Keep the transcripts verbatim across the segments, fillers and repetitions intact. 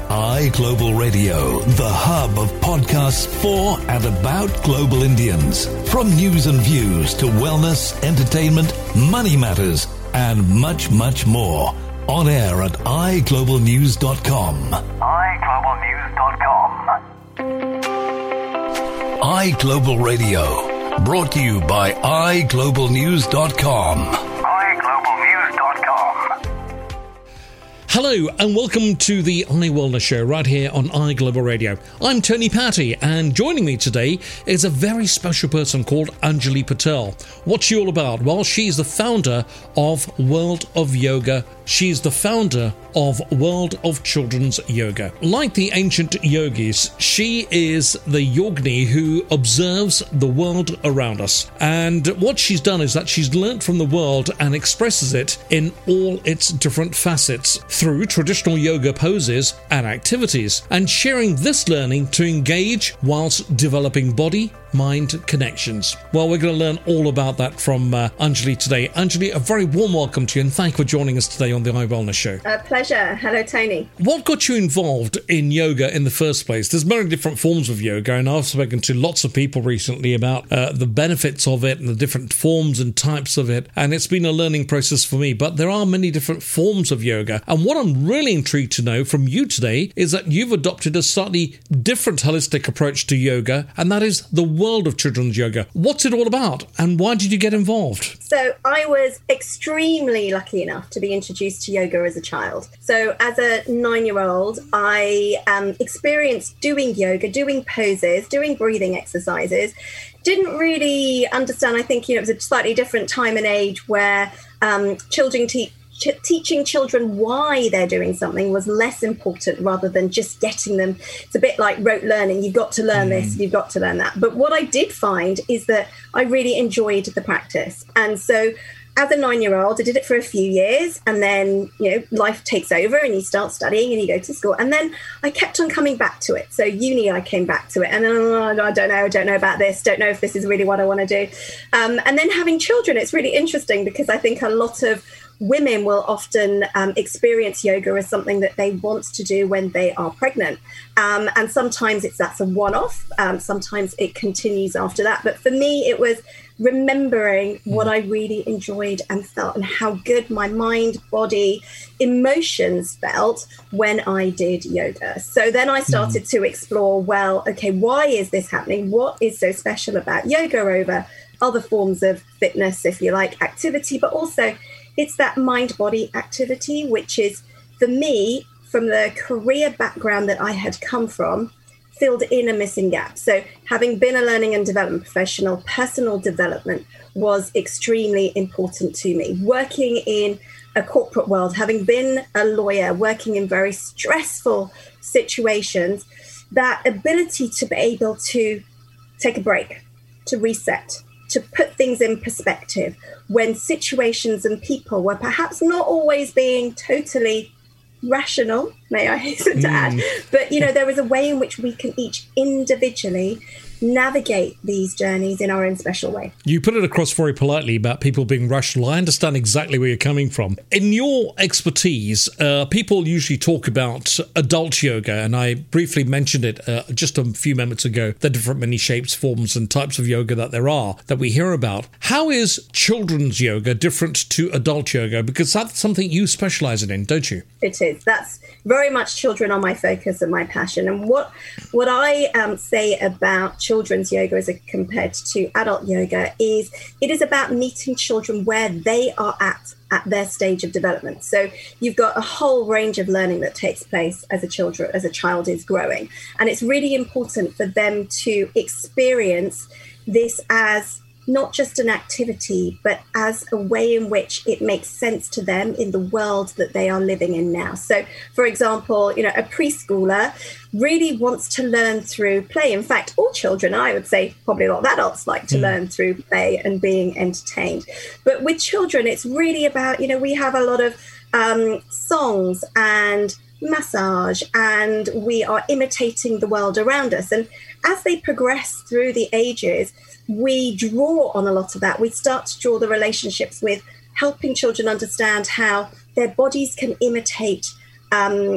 iGlobal Radio, the hub of podcasts for and about global Indians. From news and views to wellness, entertainment, money matters, and much, much more. On air at i global news dot com. i global news dot com. iGlobal Radio, brought to you by i global news dot com. i global news dot com. Hello and welcome to the iWellness Show right here on iGlobal Radio. I'm Tony Patty, and joining me today is a very special person called Anjali Patel. What's she all about? Well, she's the founder of World of Yoga. She's the founder of World of Children's Yoga. Like the ancient yogis, she is the yogini who observes the world around us. And what she's done is that she's learnt from the world and expresses it in all its different facets through traditional yoga poses and activities, and sharing this learning to engage whilst developing body, mind connections. Well, we're going to learn all about that from uh, Anjali today. Anjali, a very warm welcome to you, and thank you for joining us today on the iWellness Show. A pleasure. Hello, Tony. What got you involved in yoga in the first place? There's many different forms of yoga, and I've spoken to lots of people recently about uh, the benefits of it and the different forms and types of it, and it's been a learning process for me. But there are many different forms of yoga, and what I'm really intrigued to know from you today is that you've adopted a slightly different holistic approach to yoga, and that is the World of Children's Yoga. What's it all about, and why did you get involved? So I was extremely lucky enough to be introduced to yoga as a child. So as a nine-year-old, I um, experienced doing yoga, doing poses, doing breathing exercises. Didn't really understand. I think, you know, it was a slightly different time and age where um, children teach Ch- teaching children why they're doing something was less important rather than just getting them. It's a bit like rote learning. You've got to learn mm. this, you've got to learn that. But what I did find is that I really enjoyed the practice. And so as a nine-year-old, I did it for a few years, and then, you know, life takes over and you start studying and you go to school. And then I kept on coming back to it. So uni, I came back to it, and then oh, I don't know, I don't know about this, don't know if this is really what I want to do. Um, and then having children, it's really interesting because I think a lot of women will often um, experience yoga as something that they want to do when they are pregnant. Um, and sometimes it's that's a one-off. Um, sometimes it continues after that. But for me, it was remembering what I really enjoyed and felt and how good my mind, body, emotions felt when I did yoga. So then I started mm. to explore, well, okay, why is this happening? What is so special about yoga over other forms of fitness, if you like, activity, but also it's that mind-body activity, which is, for me, from the career background that I had come from, filled in a missing gap. So having been a learning and development professional, personal development was extremely important to me. Working in a corporate world, having been a lawyer, working in very stressful situations, that ability to be able to take a break, to reset, to put things in perspective when situations and people were perhaps not always being totally rational, may I hasten to mm. add, but, you know, there is a way in which we can each individually navigate these journeys in our own special way. You put it across very politely about people being rational. I understand exactly where you're coming from. In your expertise, uh, people usually talk about adult yoga, and I briefly mentioned it uh, just a few minutes ago, the different many shapes, forms and types of yoga that there are that we hear about. How is children's yoga different to adult yoga? Because that's something you specialize in, don't you? It is. That's very much children are my focus and my passion. And what, what I um, say about children's yoga as compared to adult yoga is it is about meeting children where they are at at their stage of development. So you've got a whole range of learning that takes place as a children as a child is growing, and it's really important for them to experience this as not just an activity, but as a way in which it makes sense to them in the world that they are living in now. So, for example, you know, a preschooler really wants to learn through play. In fact, all children, I would say probably a lot of adults like to mm. learn through play and being entertained. But with children, it's really about, you know, we have a lot of um, songs and massage, and we are imitating the world around us. And as they progress through the ages, we draw on a lot of that. We start to draw the relationships with helping children understand how their bodies can imitate um,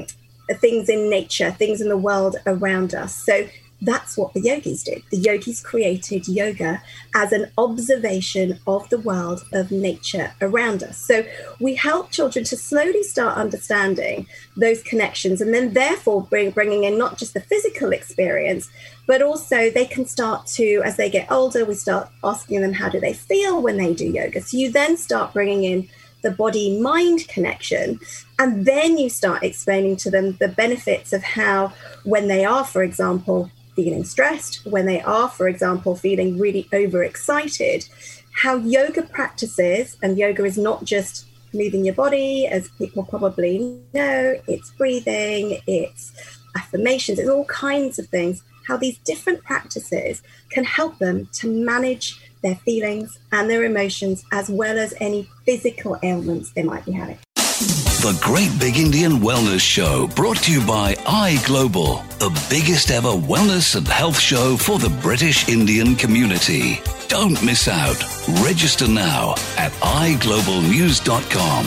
things in nature, things in the world around us. So that's what the yogis did. The yogis created yoga as an observation of the world of nature around us. So we help children to slowly start understanding those connections, and then therefore bring, bringing in not just the physical experience, but also they can start to, as they get older, we start asking them, how do they feel when they do yoga? So you then start bringing in the body-mind connection, and then you start explaining to them the benefits of how, when they are, for example, feeling stressed, when they are, for example, feeling really overexcited, how yoga practices, and yoga is not just moving your body, as people probably know, it's breathing, it's affirmations, it's all kinds of things, how these different practices can help them to manage their feelings and their emotions, as well as any physical ailments they might be having. The Great Big Indian Wellness Show, brought to you by iGlobal, the biggest ever wellness and health show for the British Indian community. Don't miss out. Register now at i global news dot com.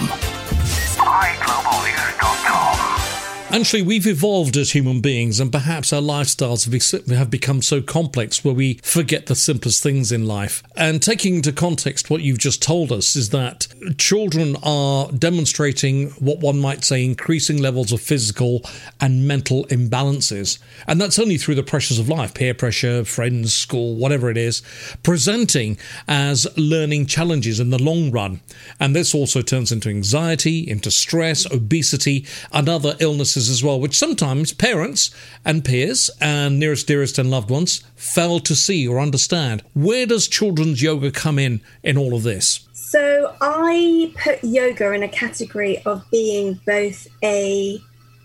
i global news dot com. Actually, we've evolved as human beings, and perhaps our lifestyles have become so complex where we forget the simplest things in life. And taking into context what you've just told us is that children are demonstrating what one might say increasing levels of physical and mental imbalances. And that's only through the pressures of life, peer pressure, friends, school, whatever it is, presenting as learning challenges in the long run. And this also turns into anxiety, into stress, obesity, and other illnesses as well, which sometimes parents and peers and nearest, dearest and loved ones fail to see or understand. Where does children's yoga come in in all of this? So I put yoga in a category of being both a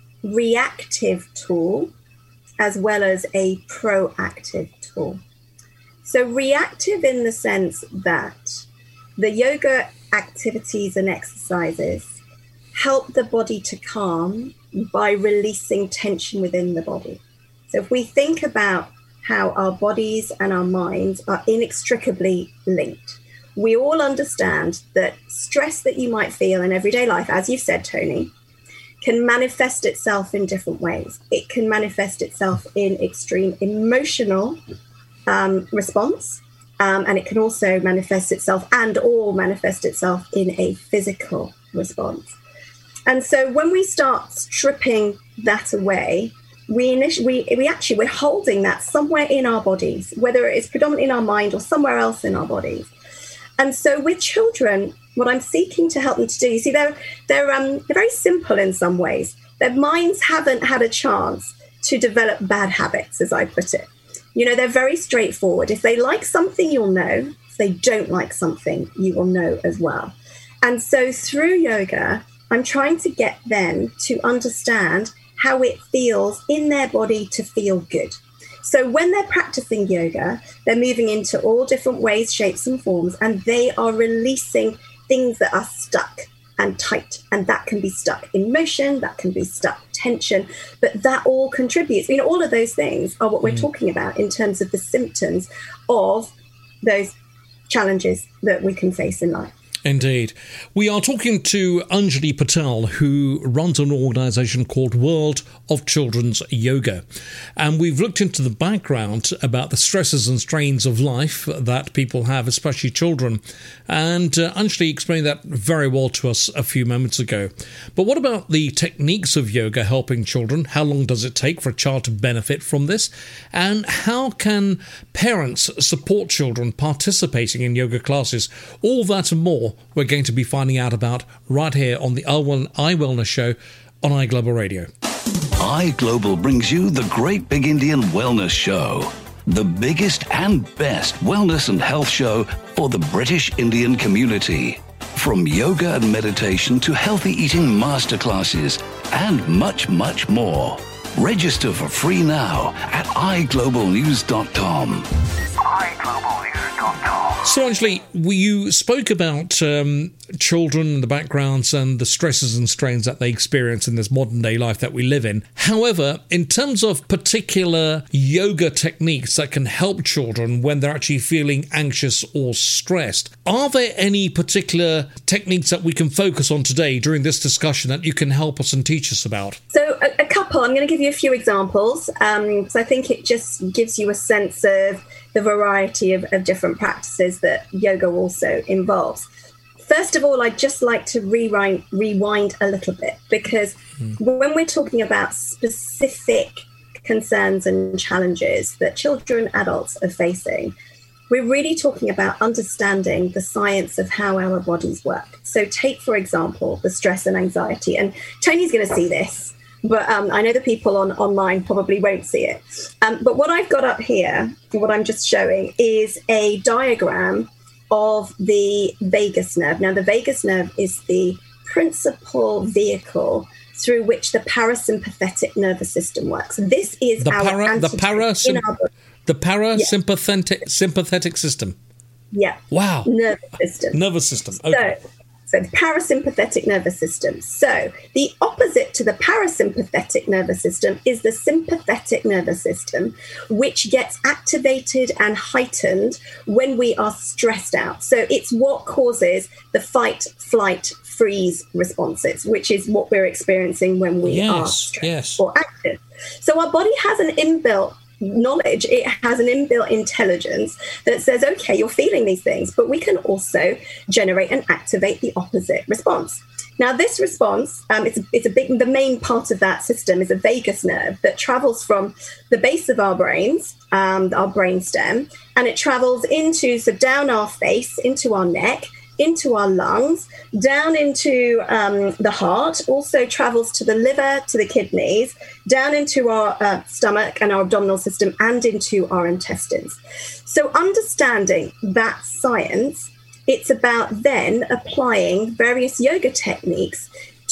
reactive tool as well as a proactive tool. So reactive in the sense that the yoga activities and exercises help the body to calm by releasing tension within the body. So if we think about how our bodies and our minds are inextricably linked, we all understand that stress that you might feel in everyday life, as you've said, Tony, can manifest itself in different ways. It can manifest itself in extreme emotional um, response, um, and it can also manifest itself and or manifest itself in a physical response. And so when we start stripping that away, we, init- we we actually, we're holding that somewhere in our bodies, whether it is predominantly in our mind or somewhere else in our bodies. And so with children, what I'm seeking to help them to do, you see, they're, they're, um, they're very simple in some ways. Their minds haven't had a chance to develop bad habits, as I put it. You know, they're very straightforward. If they like something, you'll know. If they don't like something, you will know as well. And so through yoga, I'm trying to get them to understand how it feels in their body to feel good. So when they're practicing yoga, they're moving into all different ways, shapes and forms, and they are releasing things that are stuck and tight. And that can be stuck in motion, that can be stuck tension, but that all contributes. You know, all of those things are what we're mm. talking about in terms of the symptoms of those challenges that we can face in life. Indeed. We are talking to Anjali Patel, who runs an organisation called World of Children's Yoga. And we've looked into the background about the stresses and strains of life that people have, especially children. And uh, Anjali explained that very well to us a few moments ago. But what about the techniques of yoga helping children? How long does it take for a child to benefit from this? And how can parents support children participating in yoga classes? All that and more we're going to be finding out about right here on the iWellness Show on iGlobal Radio. iGlobal brings you the Great Big Indian Wellness Show, the biggest and best wellness and health show for the British Indian community. From yoga and meditation to healthy eating masterclasses and much, much more. Register for free now at i global news dot com. i global news dot com. So, Anjali, you spoke about um, children and the backgrounds and the stresses and strains that they experience in this modern day life that we live in. However, in terms of particular yoga techniques that can help children when they're actually feeling anxious or stressed, are there any particular techniques that we can focus on today during this discussion that you can help us and teach us about? So a, a couple, I'm going to give you a few examples, um, because I think it just gives you a sense of the variety of, of different practices that yoga also involves. First of all, I'd just like to rewind, rewind a little bit, because mm. when we're talking about specific concerns and challenges that children, adults are facing, we're really talking about understanding the science of how our bodies work. So take, for example, the stress and anxiety. And Tony's going to see this, but um, I know the people on online probably won't see it. Um, but what I've got up here, what I'm just showing, is a diagram of the vagus nerve. Now, the vagus nerve is the principal vehicle through which the parasympathetic nervous system works. This is the our para, the para, in our body. The parasympathetic yeah. sympathetic system. Yeah. Wow. Nervous system. Nervous system. Okay. So, so the parasympathetic nervous system. So the opposite to the parasympathetic nervous system is the sympathetic nervous system, which gets activated and heightened when we are stressed out. So it's what causes the fight, flight, freeze responses, which is what we're experiencing when we yes, are stressed yes. or active. So our body has an inbuilt knowledge, it has an inbuilt intelligence that says, okay, you're feeling these things, but we can also generate and activate the opposite response. Now, this response, um, it's, it's a big, the main part of that system is a vagus nerve that travels from the base of our brains, um, our brainstem, and it travels into, so down our face, into our neck, into our lungs, down into um, the heart, also travels to the liver, to the kidneys, down into our uh, stomach and our abdominal system, and into our intestines. So understanding that science, it's about then applying various yoga techniques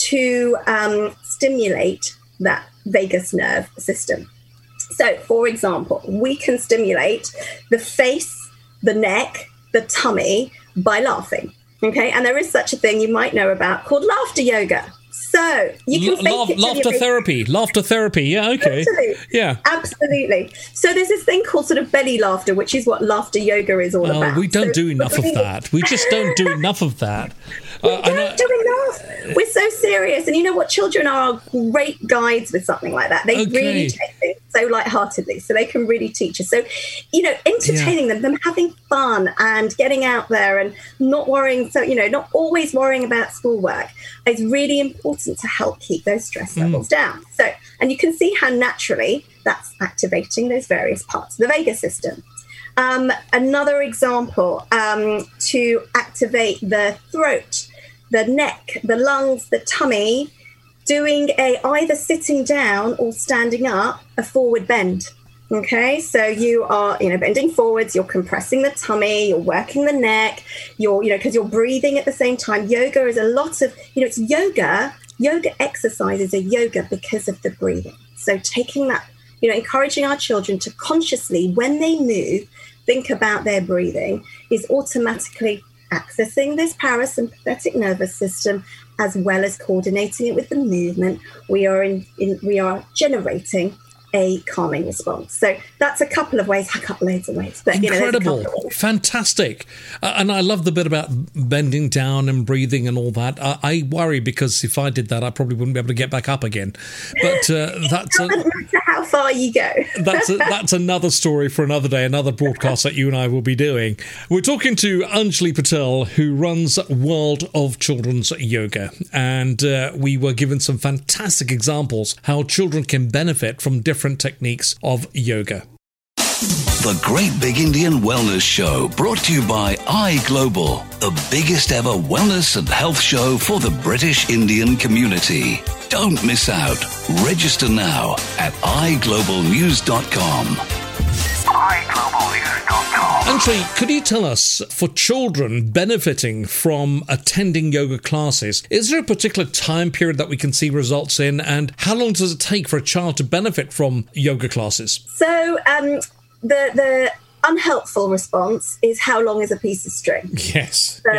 to um, stimulate that vagus nerve system. So, for example, we can stimulate the face, the neck, the tummy by laughing. Okay, and there is such a thing you might know about called laughter yoga. So you can fake Laugh, it laughter therapy, laughter therapy. Yeah, okay. Absolutely. Yeah, absolutely. So there's this thing called sort of belly laughter, which is what laughter yoga is all oh, about. We don't so, do enough of that. We just don't do enough of that. We uh, don't do enough. We're so serious, and you know what? Children are great guides with something like that. They okay. really take things so lightheartedly, so they can really teach us. So, you know, entertaining yeah. them, them having fun and getting out there and not worrying. So, you know, not always worrying about schoolwork is really important to help keep those stress levels mm. down. So, and you can see how naturally that's activating those various parts of the vagus system. Um, another example, um, to activate the throat, the neck, the lungs, the tummy, doing a either sitting down or standing up, a forward bend. Okay, so you are, you know, bending forwards, you're compressing the tummy, you're working the neck, you're, you know, because you're breathing at the same time. Yoga is a lot of, you know, it's yoga. Yoga exercises are yoga because of the breathing. So taking that, you know, encouraging our children to consciously, when they move, think about their breathing is automatically accessing this parasympathetic nervous system as well as coordinating it with the movement. We are in, in we are generating a calming response. So that's a couple of ways, a couple loads of ways. But, incredible, you know, ways. Fantastic. Uh, and I love the bit about bending down and breathing and all that. I, I worry because if I did that, I probably wouldn't be able to get back up again. But uh, that's it doesn't a, matter how far you go. that's a, that's another story for another day, another broadcast that you and I will be doing. We're talking to Anjali Patel, who runs World of Children's Yoga, and uh, we were given some fantastic examples how children can benefit from different techniques of yoga. The Great Big Indian Wellness Show, brought to you by iGlobal, the biggest ever wellness and health show for the British Indian community. Don't miss out. Register now at i global news dot com. i global news dot com. Anjali, could you tell us, for children benefiting from attending yoga classes, is there a particular time period that we can see results in, and how long does it take for a child to benefit from yoga classes? So um, the the unhelpful response is how long is a piece of string? Yes. So,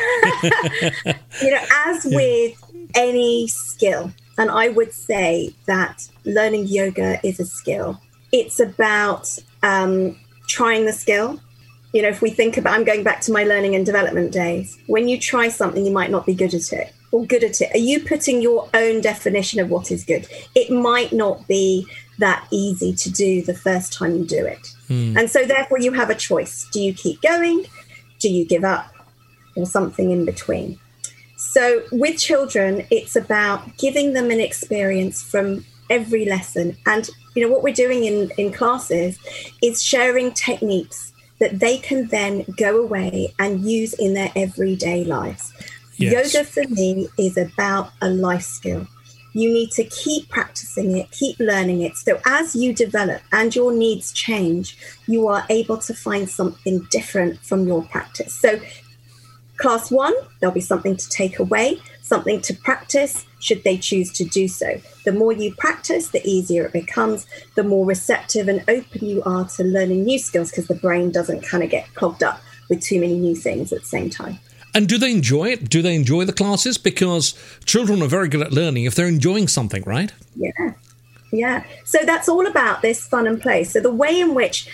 yeah. you know, as with any skill, and I would say that learning yoga is a skill. It's about um, trying the skill. You know, if we think about, I'm going back to my learning and development days. When you try something, you might not be good at it or good at it. Are you putting your own definition of what is good? It might not be that easy to do the first time you do it. Mm. And so therefore you have a choice. Do you keep going? Do you give up? Or something in between? So with children, it's about giving them an experience from every lesson. And, you know, what we're doing in, in classes is sharing techniques that they can then go away and use in their everyday lives. Yes. Yoga for me is about a life skill. You need to keep practicing it, keep learning it. So as you develop and your needs change, you are able to find something different from your practice. So class one, there'll be something to take away, something to practice, should they choose to do so. The more you practice, the easier it becomes, the more receptive and open you are to learning new skills, because the brain doesn't kind of get clogged up with too many new things at the same time. And do they enjoy it? Do they enjoy the classes? Because children are very good at learning if they're enjoying something, right? Yeah. Yeah. So that's all about this fun and play. So the way in which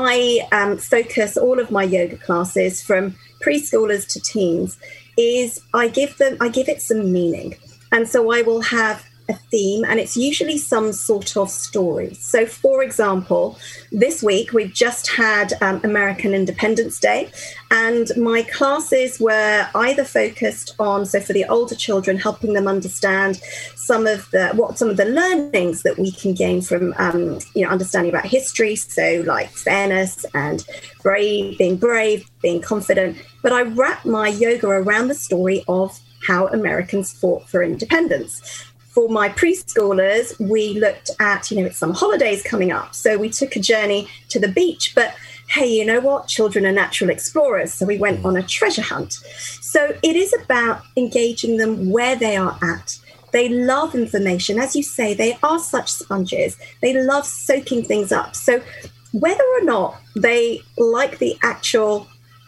I um, focus all of my yoga classes from preschoolers to teens is I give them, I give it some meaning. And so I will have a theme, and it's usually some sort of story. So, for example, this week we've just had um, American Independence Day, and my classes were either focused on, so for the older children, helping them understand some of the what some of the learnings that we can gain from um, you know understanding about history, so like fairness and brave, being brave, being confident. But I wrap my yoga around the story of how Americans fought for independence. For my preschoolers, we looked at, you know, it's some holidays coming up. So we took a journey to the beach. But hey, you know what? Children are natural explorers. So we went on a treasure hunt. So it is about engaging them where they are at. They love information. As you say, they are such sponges. They love soaking things up. So whether or not they like the actual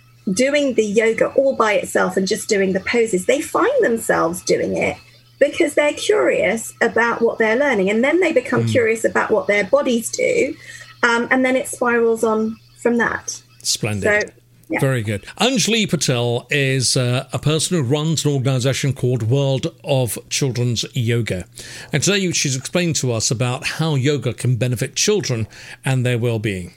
doing the yoga all by itself and just doing the poses, they find themselves doing it because they're curious about what they're learning. And then they become mm. curious about what their bodies do. Um, and then it spirals on from that. Splendid. So, yeah. Very good. Anjali Patel is uh, a person who runs an organisation called World of Children's Yoga. And today she's explained to us about how yoga can benefit children and their well-being.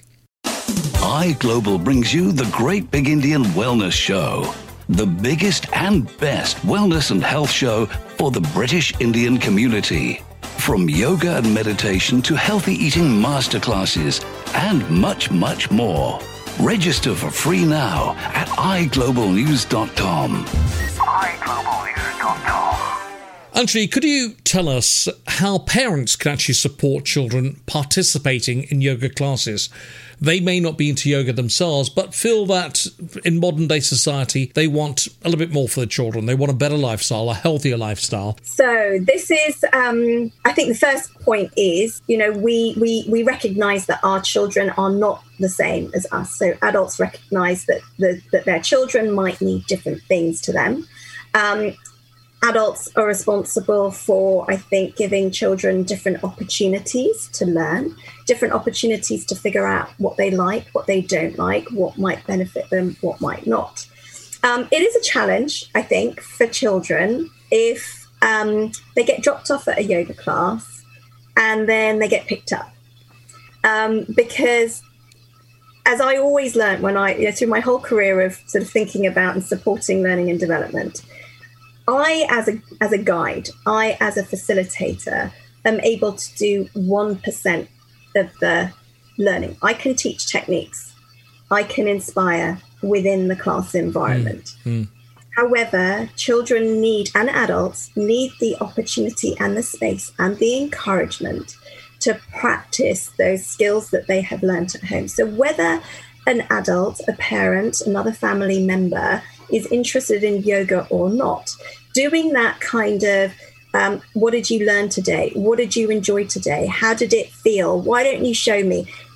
iGlobal brings you the Great Big Indian Wellness Show, the biggest and best wellness and health show for the British Indian community. From yoga and meditation to healthy eating masterclasses and much, much more. Register for free now at i global news dot com. i global news dot com. Anjali, could you tell us how parents can actually support children participating in yoga classes? They may not be into yoga themselves, but feel that in modern day society, they want a little bit more for the children. They want a better lifestyle, a healthier lifestyle. So this is, um, I think the first point is, you know, we, we, we recognise that our children are not the same as us. So adults recognise that, the, that their children might need different things to them. Um, Adults are responsible for, I think, giving children different opportunities to learn, different opportunities to figure out what they like, what they don't like, what might benefit them, what might not. Um, it is a challenge, I think, for children if um, they get dropped off at a yoga class and then they get picked up. Um, because as I always learned when I, you know, through my whole career of sort of thinking about and supporting learning and development, I, as a as a guide, I, as a facilitator, am able to do one percent of the learning. I can teach techniques. I can inspire within the class environment. Mm, mm. However, children need, and adults need, the opportunity and the space and the encouragement to practice those skills that they have learned at home. So whether an adult, a parent, another family member is interested in yoga or not, doing that kind of, um, what did you learn today? What did you enjoy today? How did it feel? Why don't you show me?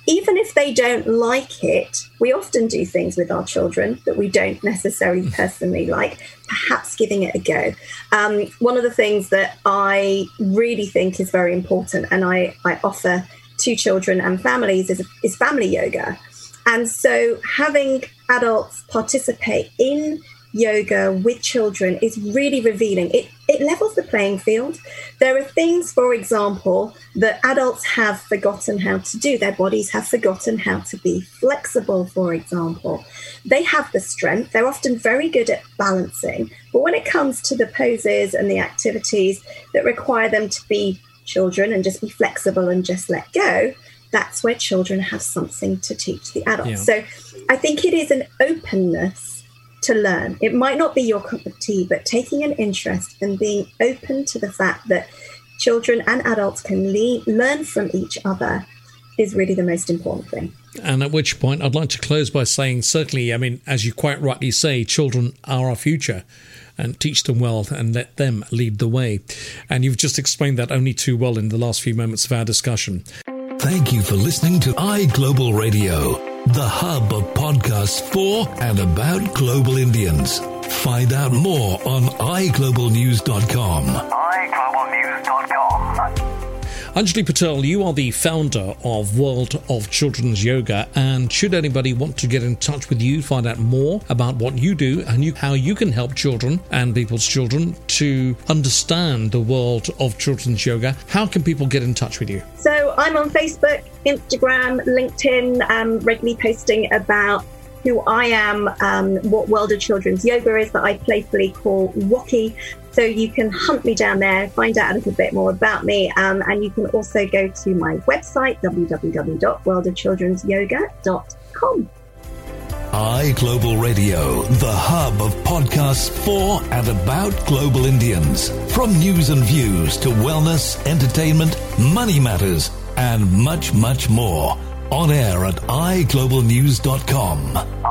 even if they don't like it, we often do things with our children that we don't necessarily personally like, perhaps giving it a go. Um, one of the things that I really think is very important, and I, I offer to children and families, is, is family yoga. And so having adults participate in yoga with children is really revealing. It it levels the playing field. There are things, for example, that adults have forgotten how to do. Their bodies have forgotten how to be flexible, for example. They have the strength. They're often very good at balancing. But when it comes to the poses and the activities that require them to be children and just be flexible and just let go, that's where children have something to teach the adults. Yeah. So I think it is an openness to learn. It might not be your cup of tea, but taking an interest and being open to the fact that children and adults can le- learn from each other is really the most important thing. And at which point I'd like to close by saying, certainly, I mean, as you quite rightly say, children are our future, and teach them well and let them lead the way. And you've just explained that only too well in the last few moments of our discussion. Thank you for listening to iGlobal Radio, the hub of podcasts for and about global Indians. Find out more on i global news dot com. i global news dot com. Anjali Patel, you are the founder of World of Children's Yoga, and should anybody want to get in touch with you, find out more about what you do and you, how you can help children and people's children to understand the world of children's yoga, how can people get in touch with you? So I'm on Facebook, Instagram, LinkedIn, um, regularly posting about who I am, um, what World of Children's Yoga is, that I playfully call Woki. So you can hunt me down there, find out a little bit more about me, um, and you can also go to my website, w w w dot world of children's yoga dot com. iGlobal Radio, the hub of podcasts for and about global Indians. From news and views to wellness, entertainment, money matters, and much, much more. On air at i global news dot com.